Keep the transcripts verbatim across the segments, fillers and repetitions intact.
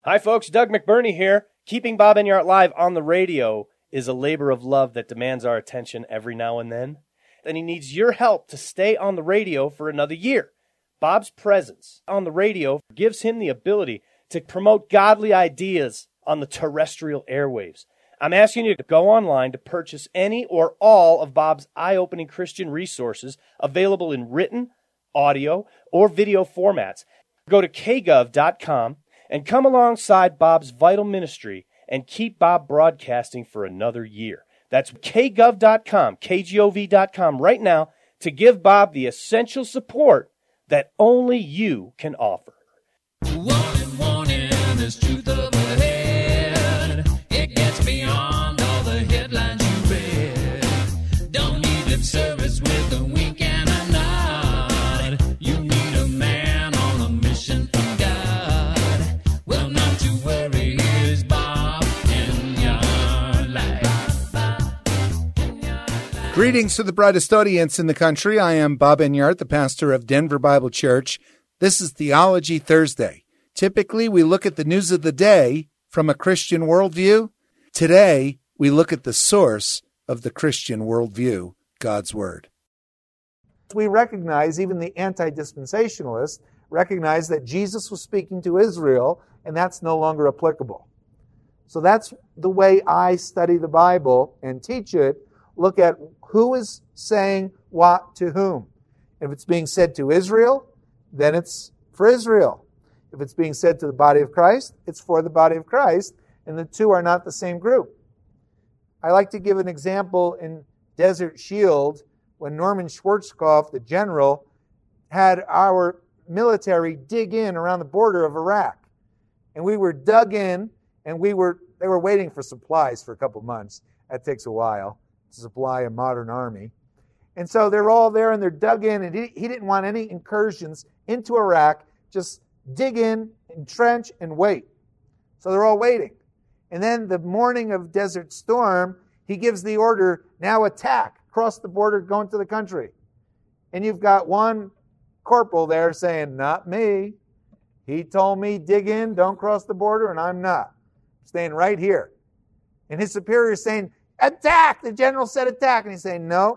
Hi, folks. Doug McBurney here. Keeping Bob Enyart live on the radio is a labor of love that demands our attention every now and then. And he needs your help to stay on the radio for another year. Bob's presence on the radio gives him the ability to promote godly ideas on the terrestrial airwaves. I'm asking you to go online to purchase any or all of Bob's eye-opening Christian resources available in written, audio, or video formats. Go to k gov dot com and come alongside Bob's vital ministry and keep Bob broadcasting for another year. That's k gov dot com, k g o v dot com right now to give Bob the essential support that only you can offer. Warning, warning, there's truth up ahead. It gets beyond all the headlines you read. Don't need lip service with a wink and a nod. You need a man on a mission from God. Well, not to worry, here's Bob Enyart Live. Greetings to the brightest audience in the country. I am Bob Enyart, the pastor of Denver Bible Church. This is Theology Thursday. Typically, we look at the news of the day from a Christian worldview. Today, we look at the source of the Christian worldview, God's Word. We recognize, even the anti-dispensationalists recognize that Jesus was speaking to Israel, and that's no longer applicable. So that's the way I study the Bible and teach it. Look at who is saying what to whom. If it's being said to Israel, then it's for Israel. If it's being said to the body of Christ, it's for the body of Christ, and the two are not the same group. I like to give an example in Desert Shield when Norman Schwarzkopf, the general, had our military dig in around the border of Iraq. And we were dug in, and we were they were waiting for supplies for a couple months. That takes a while to supply a modern army. And so they're all there, and they're dug in, and he, he didn't want any incursions into Iraq. Just dig in, entrench, and wait. So they're all waiting. And then the morning of Desert Storm, he gives the order, now attack, cross the border, go into the country. And you've got one corporal there saying, not me. He told me dig in, don't cross the border, and I'm not. I'm staying right here. And his superior is saying, attack! The general said attack. And he's saying, no,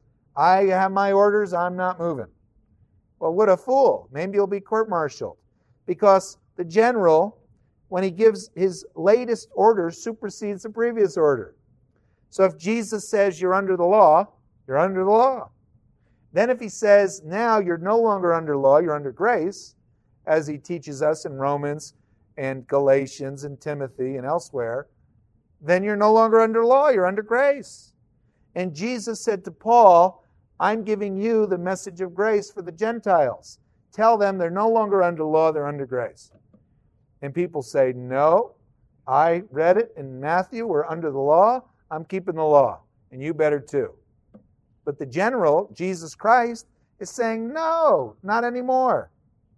I have my orders, I'm not moving. Well, what a fool. Maybe he'll be court-martialed. Because the general, when he gives his latest order, supersedes the previous order. So if Jesus says you're under the law, you're under the law. Then if he says now you're no longer under law, you're under grace, as he teaches us in Romans and Galatians and Timothy and elsewhere, then you're no longer under law, you're under grace. And Jesus said to Paul, I'm giving you the message of grace for the Gentiles. Tell them they're no longer under law, they're under grace. And people say, no, I read it in Matthew, we're under the law, I'm keeping the law, and you better too. But the general, Jesus Christ, is saying, no, not anymore.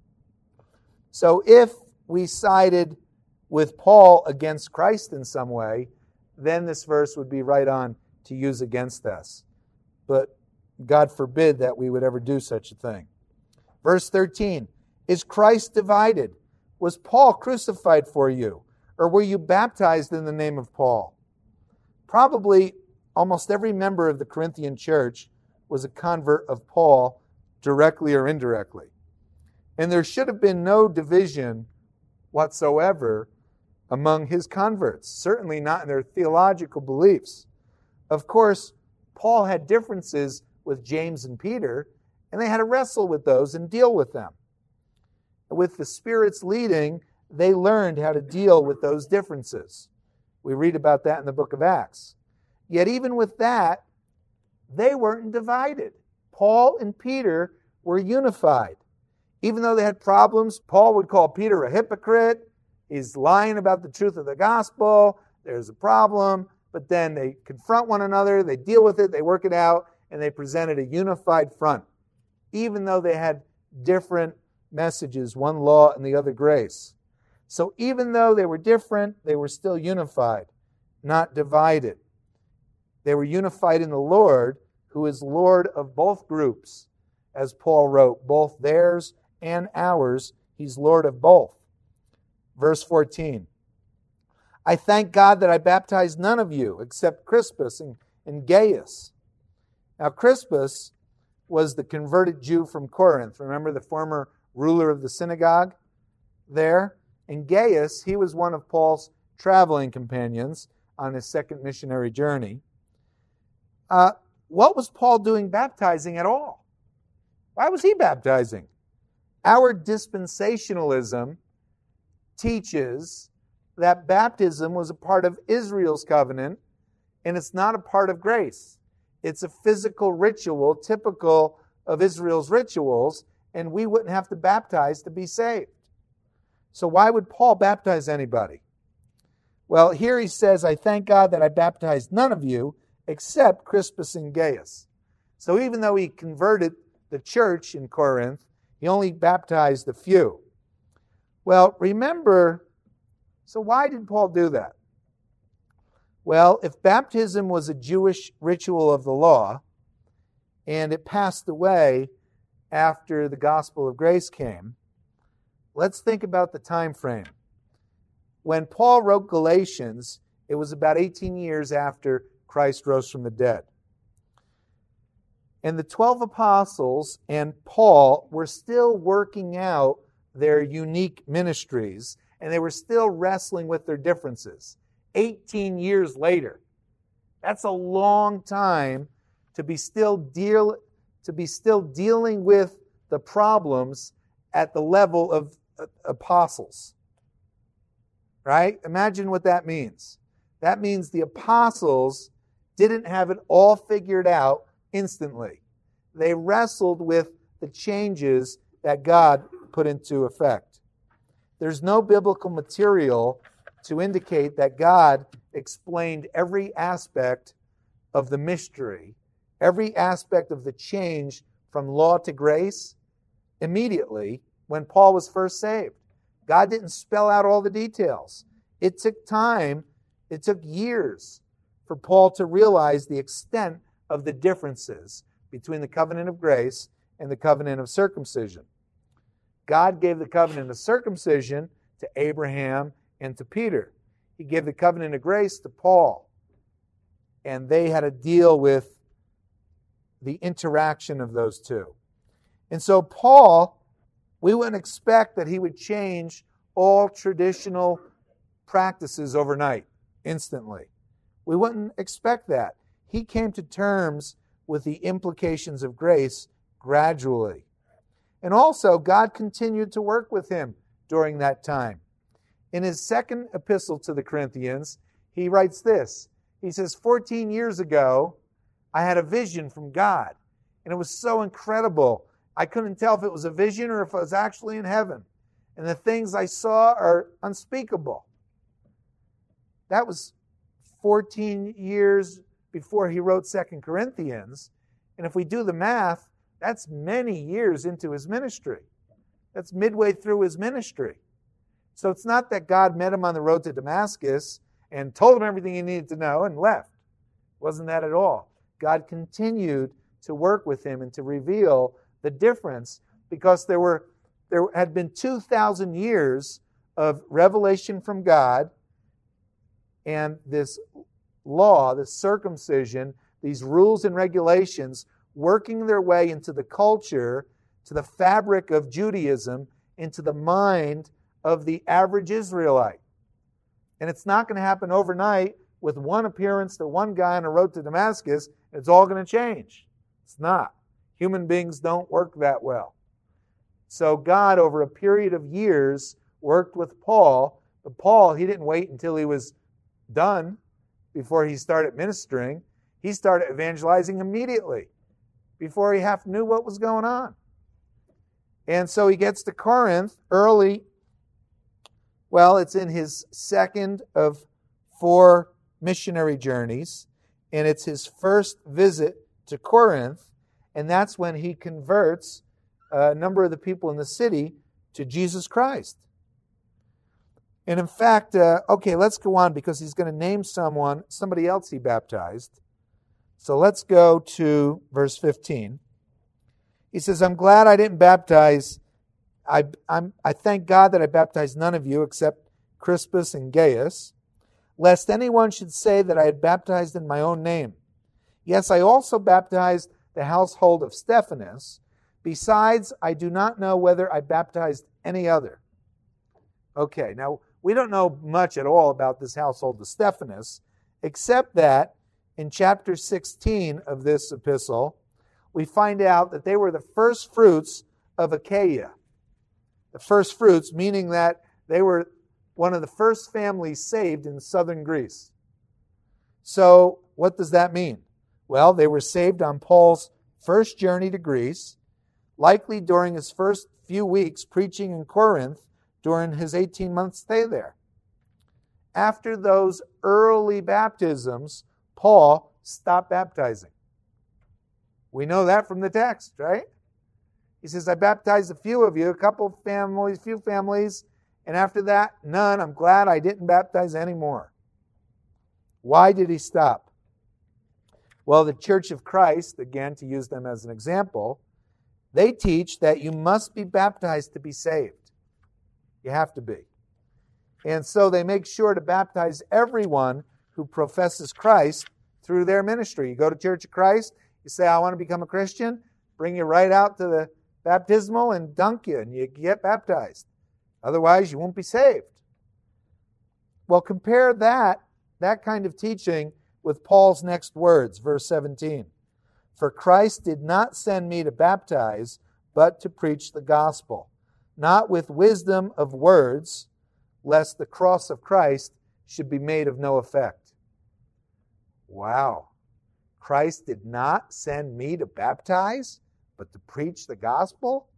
So if we sided with Paul against Christ in some way, then this verse would be right on to use against us. But God forbid that we would ever do such a thing. Verse thirteen, is Christ divided? Was Paul crucified for you? Or were you baptized in the name of Paul? Probably almost every member of the Corinthian church was a convert of Paul, directly or indirectly. And there should have been no division whatsoever among his converts, certainly not in their theological beliefs. Of course, Paul had differences with James and Peter, and they had to wrestle with those and deal with them. With the Spirit's leading, they learned how to deal with those differences. We read about that in the book of Acts. Yet even with that, they weren't divided. Paul and Peter were unified. Even though they had problems, Paul would call Peter a hypocrite. He's lying about the truth of the gospel. There's a problem. But then they confront one another, they deal with it, they work it out, and they presented a unified front. Even though they had different messages, one law and the other grace. So even though they were different, they were still unified, not divided. They were unified in the Lord, who is Lord of both groups. As Paul wrote, both theirs and ours, he's Lord of both. verse fourteen. I thank God that I baptized none of you except Crispus and, and Gaius. Now Crispus was the converted Jew from Corinth. Remember the former ruler of the synagogue there? And Gaius, he was one of Paul's traveling companions on his second missionary journey. Uh, what was Paul doing baptizing at all? Why was he baptizing? Our dispensationalism teaches that baptism was a part of Israel's covenant, and it's not a part of grace. It's a physical ritual typical of Israel's rituals, and we wouldn't have to baptize to be saved. So why would Paul baptize anybody? Well, here he says, I thank God that I baptized none of you except Crispus and Gaius. So even though he converted the church in Corinth, he only baptized a few. Well, remember, so why did Paul do that? Well, if baptism was a Jewish ritual of the law, and it passed away after the gospel of grace came, let's think about the time frame. When Paul wrote Galatians, it was about eighteen years after Christ rose from the dead. And the twelve apostles and Paul were still working out their unique ministries, and they were still wrestling with their differences. eighteen years later. That's a long time to be still deal to be still dealing with the problems at the level of uh, apostles. Right? Imagine what that means. That means the apostles didn't have it all figured out instantly. They wrestled with the changes that God put into effect. There's no biblical material to indicate that God explained every aspect of the mystery, every aspect of the change from law to grace immediately when Paul was first saved. God didn't spell out all the details. It took time, it took years for Paul to realize the extent of the differences between the covenant of grace and the covenant of circumcision. God gave the covenant of circumcision to Abraham and to Peter. He gave the covenant of grace to Paul. And they had to deal with the interaction of those two. And so Paul, we wouldn't expect that he would change all traditional practices overnight, instantly. We wouldn't expect that. He came to terms with the implications of grace gradually. And also, God continued to work with him during that time. In his second epistle to the Corinthians, he writes this. He says, fourteen years ago, I had a vision from God, and it was so incredible. I couldn't tell if it was a vision or if I was actually in heaven. And the things I saw are unspeakable. That was fourteen years before he wrote Second Corinthians. And if we do the math, that's many years into his ministry. That's midway through his ministry. So it's not that God met him on the road to Damascus and told him everything he needed to know and left. It wasn't that at all. God continued to work with him and to reveal the difference because there were there had been two thousand years of revelation from God, and this law, this circumcision, these rules and regulations working their way into the culture, to the fabric of Judaism, into the mind of the average Israelite. And it's not going to happen overnight with one appearance to one guy on the road to Damascus. It's all going to change. It's not. Human beings don't work that well. So God, over a period of years, worked with Paul. But Paul, he didn't wait until he was done before he started ministering. He started evangelizing immediately before he half knew what was going on. And so he gets to Corinth early. Well, it's in his second of four missionary journeys, and it's his first visit to Corinth, and that's when he converts a number of the people in the city to Jesus Christ. And in fact, uh, okay, let's go on because he's going to name someone, somebody else he baptized. So let's go to verse fifteen. He says, I'm glad I didn't baptize, I, I'm, I thank God that I baptized none of you except Crispus and Gaius, lest anyone should say that I had baptized in my own name. Yes, I also baptized the household of Stephanas. Besides, I do not know whether I baptized any other. Okay, now we don't know much at all about this household of Stephanas, except that in chapter sixteen of this epistle, we find out that they were the first fruits of Achaia. The first fruits, meaning that they were one of the first families saved in southern Greece. So, what does that mean? Well, they were saved on Paul's first journey to Greece, likely during his first few weeks preaching in Corinth during his eighteen-month stay there. After those early baptisms, Paul stopped baptizing. We know that from the text, right? He says, I baptized a few of you, a couple families, few families, and after that, none. I'm glad I didn't baptize anymore. Why did he stop? Well, the Church of Christ, again, to use them as an example, they teach that you must be baptized to be saved. You have to be. And so they make sure to baptize everyone who professes Christ through their ministry. You go to Church of Christ, you say, I want to become a Christian, bring you right out to the baptismal and dunk you, and you get baptized. Otherwise, you won't be saved. Well, compare that, that kind of teaching with Paul's next words, verse seventeen. For Christ did not send me to baptize, but to preach the gospel, not with wisdom of words, lest the cross of Christ should be made of no effect. Wow. Christ did not send me to baptize, but to preach the gospel?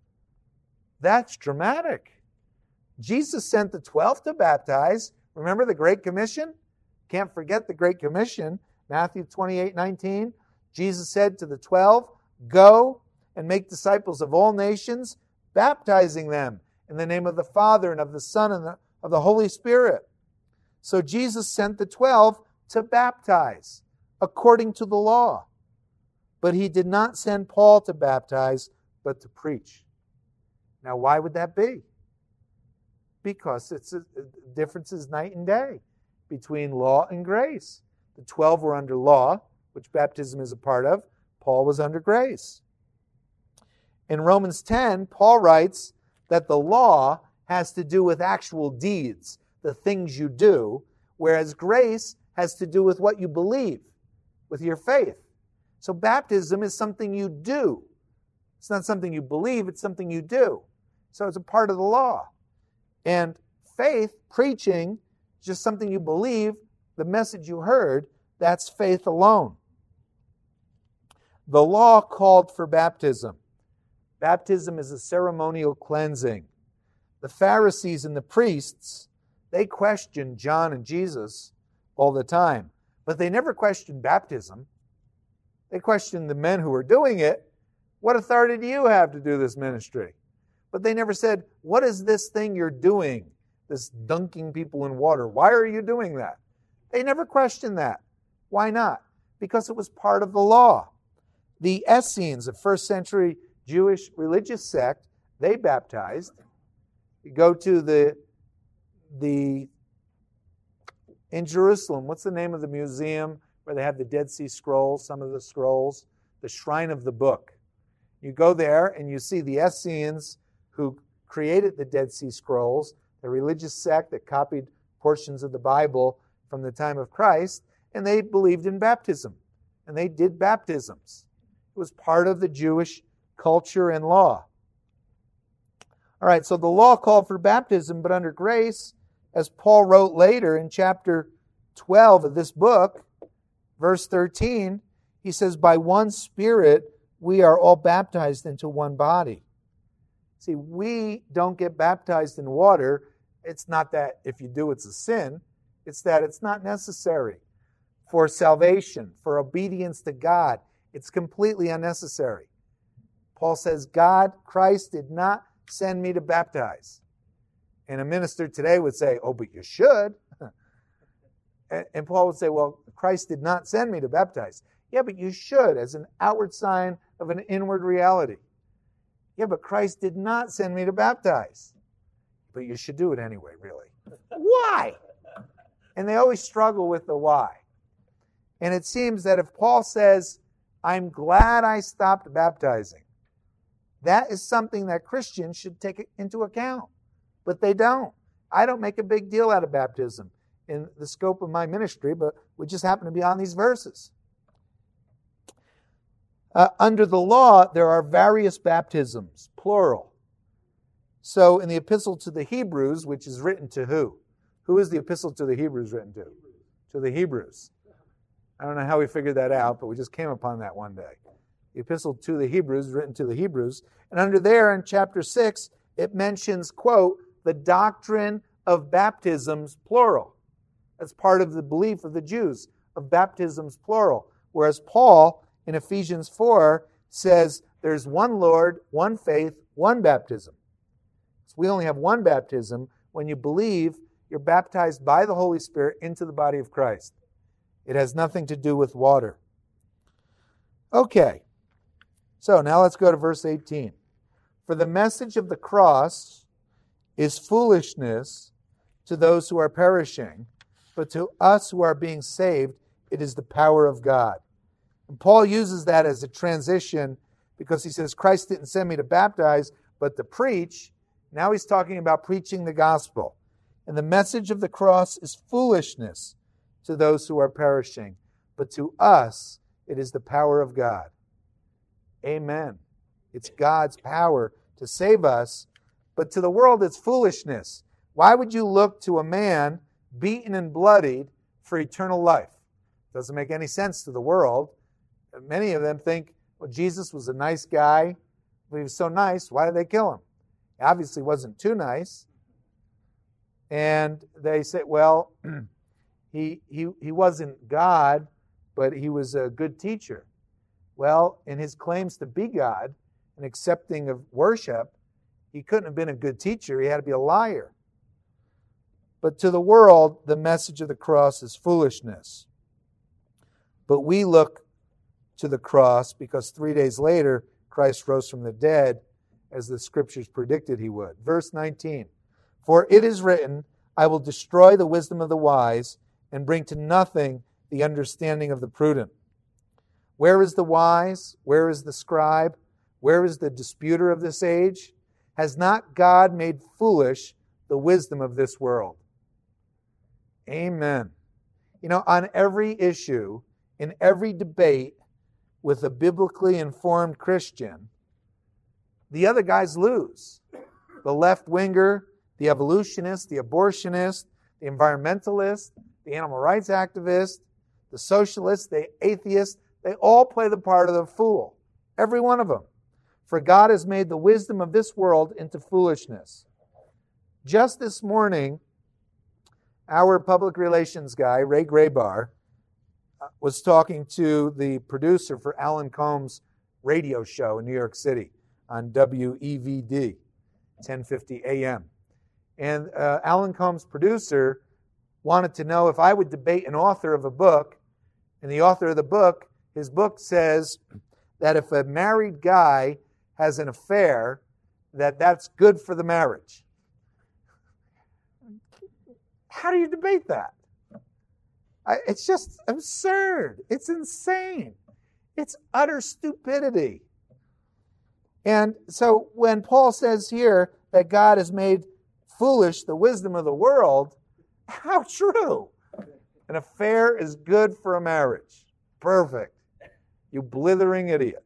That's dramatic. Jesus sent the twelve to baptize. Remember the Great Commission? Can't forget the Great Commission. Matthew twenty-eight nineteen. Jesus said to the twelve, go and make disciples of all nations, baptizing them in the name of the Father and of the Son and the, of the Holy Spirit. So Jesus sent the twelve to baptize according to the law. But he did not send Paul to baptize, but to preach. Now, why would that be? Because it's a, a difference is night and day between law and grace. The twelve were under law, which baptism is a part of. Paul was under grace. In Romans ten, Paul writes that the law has to do with actual deeds, the things you do, whereas grace has to do with what you believe, with your faith. So baptism is something you do. It's not something you believe, it's something you do. So it's a part of the law. And faith, preaching, is just something you believe, the message you heard, that's faith alone. The law called for baptism. Baptism is a ceremonial cleansing. The Pharisees and the priests, they questioned John and Jesus all the time, but they never questioned baptism. They questioned the men who were doing it. What authority do you have to do this ministry? But they never said, what is this thing you're doing, this dunking people in water? Why are you doing that? They never questioned that. Why not? Because it was part of the law. The Essenes, a first century Jewish religious sect, they baptized. You go to the, the, in Jerusalem, what's the name of the museum where they have the Dead Sea Scrolls, some of the scrolls? The Shrine of the Book. You go there and you see the Essenes who created the Dead Sea Scrolls, the religious sect that copied portions of the Bible from the time of Christ, and they believed in baptism, and they did baptisms. It was part of the Jewish culture and law. All right, so the law called for baptism, but under grace, as Paul wrote later in chapter twelve of this book, verse thirteen, he says, by one Spirit we are all baptized into one body. See, we don't get baptized in water. It's not that if you do, it's a sin. It's that it's not necessary for salvation, for obedience to God. It's completely unnecessary. Paul says, God, Christ did not send me to baptize. And a minister today would say, oh, but you should. And Paul would say, well, Christ did not send me to baptize. Yeah, but you should, as an outward sign of an inward reality. Yeah, but Christ did not send me to baptize. But you should do it anyway, really. Why? And they always struggle with the why. And it seems that if Paul says, I'm glad I stopped baptizing, that is something that Christians should take into account. But they don't. I don't make a big deal out of baptism in the scope of my ministry, but we just happen to be on these verses. Uh, under the law, there are various baptisms, plural. So in the epistle to the Hebrews, which is written to who? Who is the epistle to the Hebrews written to? To the Hebrews. I don't know how we figured that out, but we just came upon that one day. The epistle to the Hebrews is written to the Hebrews. And under there in chapter six, it mentions, quote, the doctrine of baptisms, plural. That's part of the belief of the Jews, of baptisms, plural. Whereas Paul, in Ephesians four, says there's one Lord, one faith, one baptism. So we only have one baptism. When you believe, you're baptized by the Holy Spirit into the body of Christ. It has nothing to do with water. Okay, so now let's go to verse eighteen. For the message of the cross is foolishness to those who are perishing, but to us who are being saved, it is the power of God. And Paul uses that as a transition because he says, Christ didn't send me to baptize, but to preach. Now he's talking about preaching the gospel. And the message of the cross is foolishness to those who are perishing, but to us it is the power of God. Amen. It's God's power to save us, but to the world it's foolishness. Why would you look to a man beaten and bloodied for eternal life? Doesn't make any sense to the world. Many of them think, well, Jesus was a nice guy. If he was so nice, why did they kill him? He obviously wasn't too nice. And they say, well, he, he, he wasn't God, but he was a good teacher. Well, in his claims to be God and accepting of worship, he couldn't have been a good teacher. He had to be a liar. But to the world, the message of the cross is foolishness. But we look to the cross because three days later, Christ rose from the dead as the scriptures predicted he would. Verse nineteen, for it is written, I will destroy the wisdom of the wise and bring to nothing the understanding of the prudent. Where is the wise? Where is the scribe? Where is the disputer of this age? Has not God made foolish the wisdom of this world? Amen. You know, on every issue, in every debate with a biblically informed Christian, the other guys lose. The left-winger, the evolutionist, the abortionist, the environmentalist, the animal rights activist, the socialist, the atheist, they all play the part of the fool. Every one of them. For God has made the wisdom of this world into foolishness. Just this morning, our public relations guy, Ray Graybar, was talking to the producer for Alan Combs' radio show in New York City on W E V D, ten fifty A M. And uh, Alan Combs' producer wanted to know if I would debate an author of a book, and the author of the book, his book says that if a married guy has an affair, that that's good for the marriage. How do you debate that? I, it's just absurd. It's insane. It's utter stupidity. And so when Paul says here that God has made foolish the wisdom of the world, how true. An affair is good for a marriage. Perfect. You blithering idiot.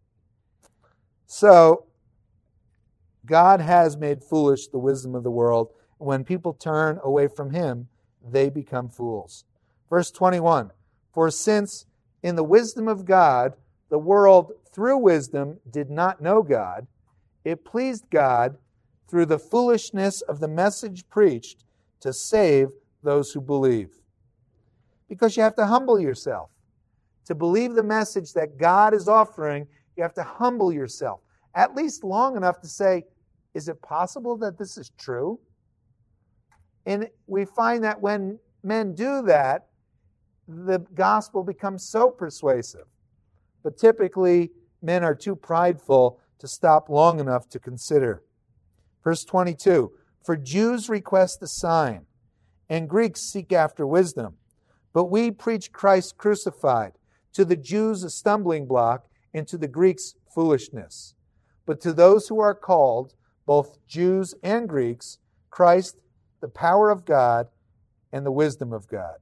So, God has made foolish the wisdom of the world. When people turn away from him, they become fools. Verse twenty-one, for since in the wisdom of God, the world through wisdom did not know God, it pleased God through the foolishness of the message preached to save those who believe. Because you have to humble yourself. To believe the message that God is offering, you have to humble yourself. At least long enough to say, is it possible that this is true? And we find that when men do that, the gospel becomes so persuasive. But typically, men are too prideful to stop long enough to consider. Verse twenty-two, for Jews request a sign, and Greeks seek after wisdom. But we preach Christ crucified, to the Jews a stumbling block, and to the Greeks foolishness. But to those who are called, both Jews and Greeks, Christ, the power of God and the wisdom of God.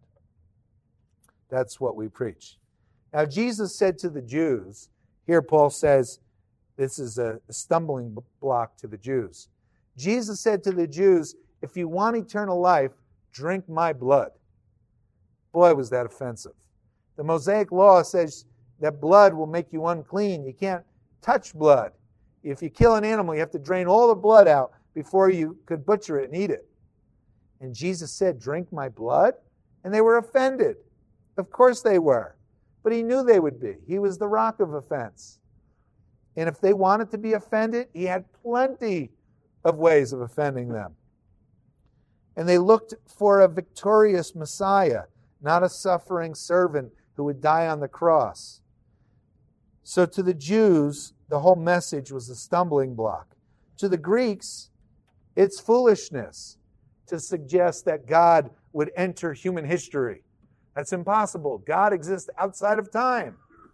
That's what we preach. Now, Jesus said to the Jews, here Paul says this is a stumbling block to the Jews. Jesus said to the Jews, if you want eternal life, drink my blood. Boy, was that offensive. The Mosaic law says that blood will make you unclean. You can't touch blood. If you kill an animal, you have to drain all the blood out before you could butcher it and eat it. And Jesus said, drink my blood? And they were offended. Of course they were. But he knew they would be. He was the rock of offense. And if they wanted to be offended, he had plenty of ways of offending them. And they looked for a victorious Messiah, not a suffering servant who would die on the cross. So to the Jews, the whole message was a stumbling block. To the Greeks, it's foolishness to suggest that God would enter human history. That's impossible. God exists outside of time,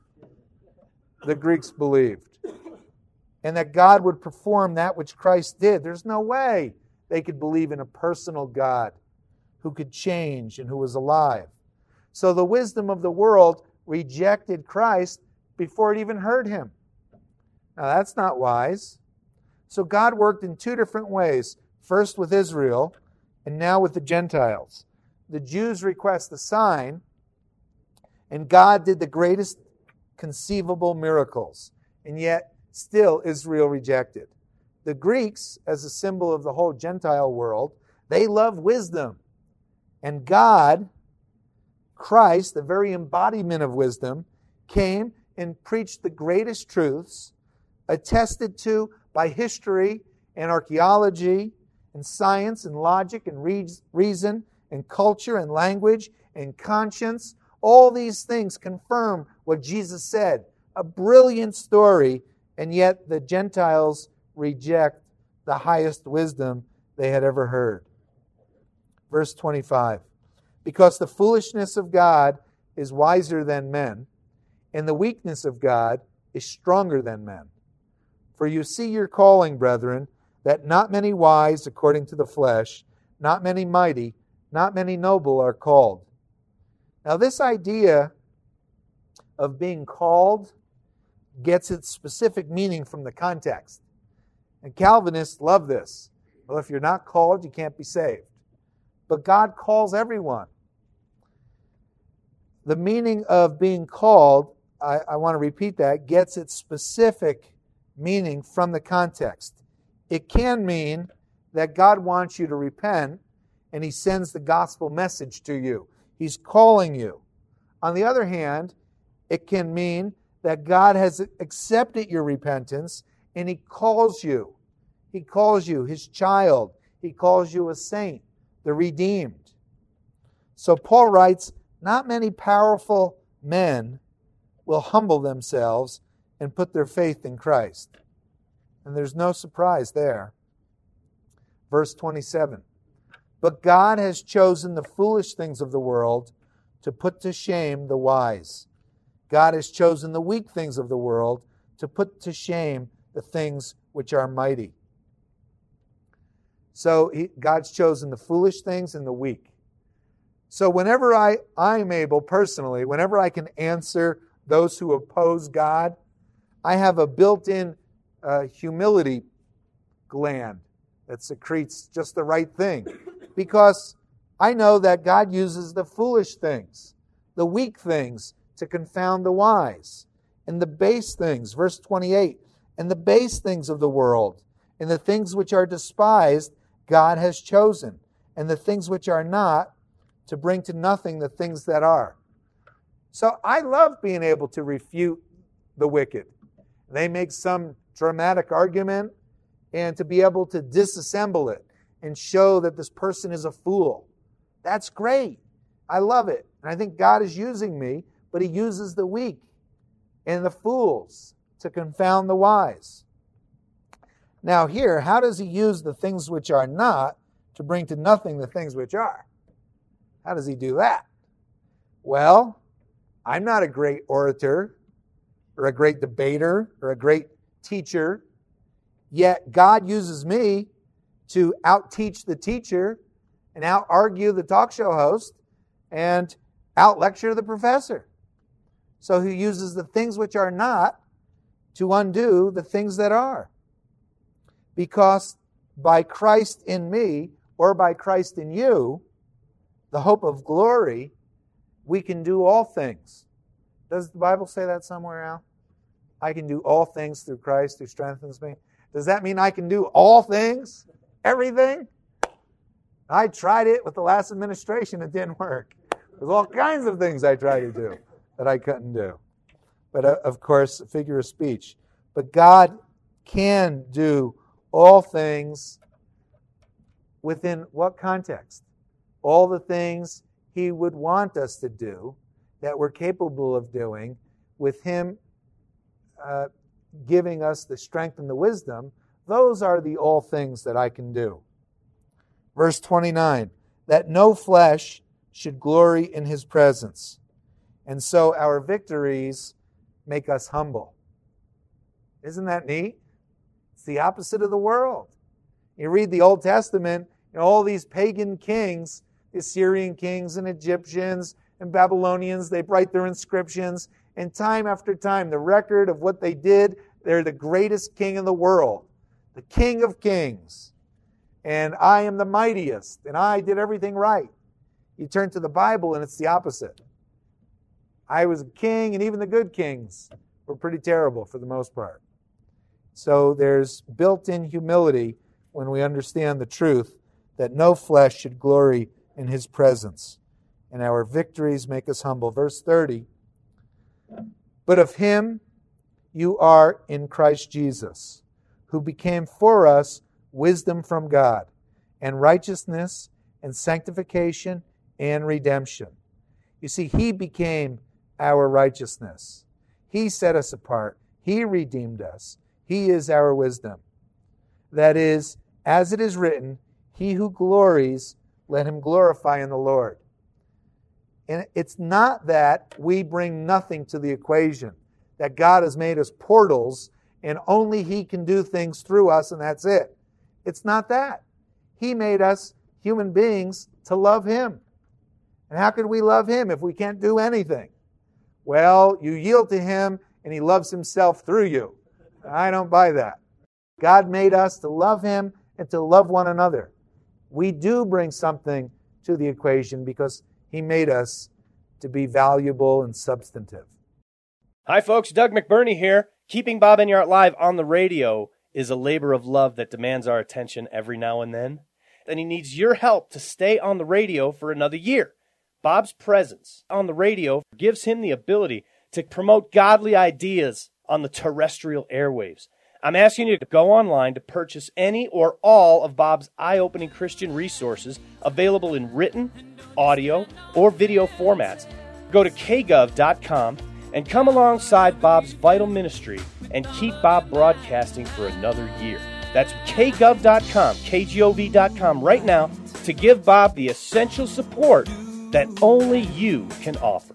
the Greeks believed. And that God would perform that which Christ did. There's no way they could believe in a personal God who could change and who was alive. So the wisdom of the world rejected Christ before it even heard him. Now that's not wise. So God worked in two different ways. First with Israel, and now with the Gentiles. The Jews request a sign, and God did the greatest conceivable miracles. And yet, still Israel rejected. The Greeks, as a symbol of the whole Gentile world, they love wisdom. And God, Christ, the very embodiment of wisdom, came and preached the greatest truths, attested to by history and archaeology and science and logic and reason and culture and language and conscience. All these things confirm what Jesus said. A brilliant story, and yet the Gentiles reject the highest wisdom they had ever heard. Verse twenty-five. Because the foolishness of God is wiser than men, and the weakness of God is stronger than men. For you see your calling, brethren, that not many wise according to the flesh, not many mighty, not many noble are called. Now this idea of being called gets its specific meaning from the context. And Calvinists love this. Well, if you're not called, you can't be saved. But God calls everyone. The meaning of being called, I, I want to repeat that, gets its specific meaning from the context. It can mean that God wants you to repent and He sends the gospel message to you. He's calling you. On the other hand, it can mean that God has accepted your repentance and He calls you. He calls you His child. He calls you a saint, the redeemed. So Paul writes, not many powerful men will humble themselves and put their faith in Christ. And there's no surprise there. Verse twenty-seven. But God has chosen the foolish things of the world to put to shame the wise. God has chosen the weak things of the world to put to shame the things which are mighty. So he, God's chosen the foolish things and the weak. So whenever I, I'm able personally, whenever I can answer those who oppose God, I have a built-in uh, humility gland that secretes just the right thing. Because I know that God uses the foolish things, the weak things, to confound the wise. And the base things, verse twenty-eight, and the base things of the world, and the things which are despised, God has chosen, and the things which are not, to bring to nothing the things that are. So I love being able to refute the wicked. They make some dramatic argument, and to be able to disassemble it and show that this person is a fool. That's great. I love it. And I think God is using me, but He uses the weak and the fools to confound the wise. Now here, how does He use the things which are not to bring to nothing the things which are? How does he do that? Well, I'm not a great orator or a great debater or a great teacher, yet God uses me to out-teach the teacher and out-argue the talk show host and out-lecture the professor. So he uses the things which are not to undo the things that are. Because by Christ in me, or by Christ in you, the hope of glory, we can do all things. Does the Bible say that somewhere, Al? I can do all things through Christ who strengthens me. Does that mean I can do all things? Everything? I tried it with the last administration. It didn't work. There's all kinds of things I tried to do that I couldn't do. But uh, of course, a figure of speech. But God can do all things within what context? All the things He would want us to do that we're capable of doing, with Him uh, giving us the strength and the wisdom. Those are the all things that I can do. Verse twenty-nine, that no flesh should glory in His presence. And so our victories make us humble. Isn't that neat? It's the opposite of the world. You read the Old Testament, and all these pagan kings, the Assyrian kings and Egyptians and Babylonians, they write their inscriptions, and time after time, the record of what they did, they're the greatest king in the world, the King of Kings. And I am the mightiest, and I did everything right. You turn to the Bible, and it's the opposite. I was a king, and even the good kings were pretty terrible for the most part. So there's built-in humility when we understand the truth that no flesh should glory in His presence. And our victories make us humble. Verse thirty, but of Him you are in Christ Jesus, who became for us wisdom from God, and righteousness, and sanctification, and redemption. You see, He became our righteousness. He set us apart. He redeemed us. He is our wisdom. That is, as it is written, he who glories, let him glorify in the Lord. And it's not that we bring nothing to the equation, that God has made us portals and only He can do things through us and that's it. It's not that. He made us human beings to love Him. And how can we love Him if we can't do anything? Well, you yield to Him and He loves Himself through you. I don't buy that. God made us to love Him and to love one another. We do bring something to the equation because He made us to be valuable and substantive. Hi, folks. Doug McBurney here. Keeping Bob Enyart live on the radio is a labor of love that demands our attention every now and then. And he needs your help to stay on the radio for another year. Bob's presence on the radio gives him the ability to promote godly ideas on the terrestrial airwaves. I'm asking you to go online to purchase any or all of Bob's eye-opening Christian resources available in written, audio, or video formats. Go to k gov dot com and come alongside Bob's vital ministry and keep Bob broadcasting for another year. That's k gov dot com, k gov dot com right now to give Bob the essential support that only you can offer.